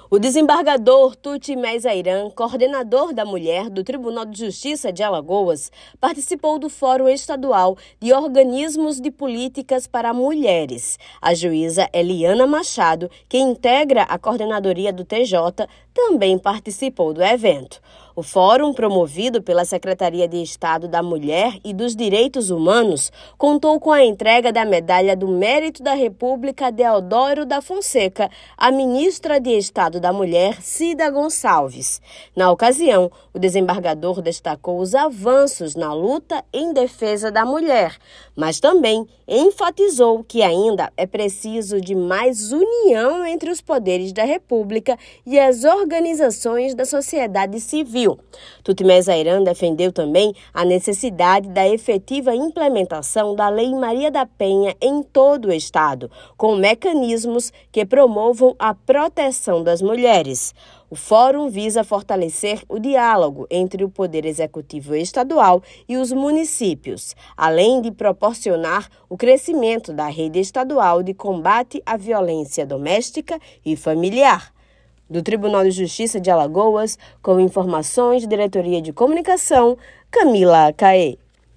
O desembargador Tuti Mezairan, coordenador da mulher do Tribunal de Justiça de Alagoas, participou do Fórum Estadual de Organismos de Políticas para Mulheres. A juíza Eliana Machado, que integra a coordenadoria do TJ, também participou do evento. O fórum, promovido pela Secretaria de Estado da Mulher e dos Direitos Humanos, contou com a entrega da Medalha do Mérito da República Deodoro da Fonseca à ministra de Estado da Mulher, Cida Gonçalves. Na ocasião, o desembargador destacou os avanços na luta em defesa da mulher, mas também enfatizou que ainda é preciso de mais união entre os poderes da República e as organizações da sociedade civil. Tuti Mezairan defendeu também a necessidade da efetiva implementação da Lei Maria da Penha em todo o Estado, com mecanismos que promovam a proteção das mulheres. O fórum visa fortalecer o diálogo entre o Poder Executivo Estadual e os municípios, além de proporcionar o crescimento da rede estadual de combate à violência doméstica e familiar. Do Tribunal de Justiça de Alagoas, com informações, Diretoria de Comunicação, Camila Caê.